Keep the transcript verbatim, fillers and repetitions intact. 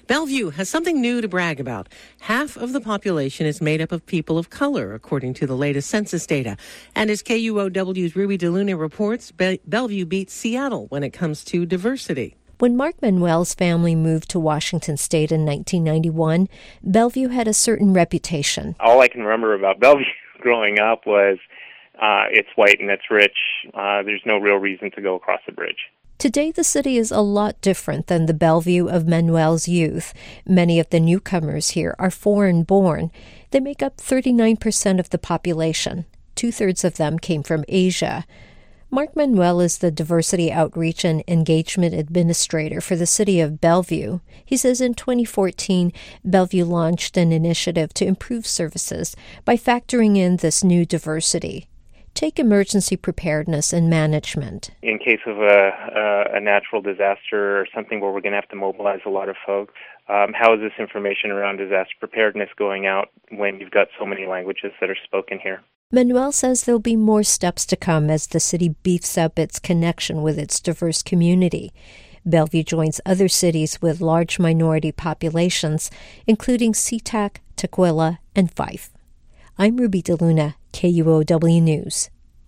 Bellevue has something new to brag about. Half of the population is made up of people of color, according to the latest census data. And as K U O W's Ruby DeLuna reports, Be- Bellevue beats Seattle when it comes to diversity. When Mark Manuel's family moved to Washington State in nineteen ninety-one, Bellevue had a certain reputation. All I can remember about Bellevue growing up was uh, it's white and it's rich. Uh, there's no real reason to go across the bridge. Today, the city is a lot different than the Bellevue of Manuel's youth. Many of the newcomers here are foreign-born. They make up thirty-nine percent of the population. Two-thirds of them came from Asia. Mark Manuel is the Diversity Outreach and Engagement Administrator for the city of Bellevue. He says in twenty fourteen, Bellevue launched an initiative to improve services by factoring in this new diversity. Take emergency preparedness and management. In case of a, a, a natural disaster or something where we're going to have to mobilize a lot of folks, um, how is this information around disaster preparedness going out when you've got so many languages that are spoken here? Manuel says there'll be more steps to come as the city beefs up its connection with its diverse community. Bellevue joins other cities with large minority populations, including SeaTac, Tukwila, and Fife. I'm Ruby DeLuna, K U O W News.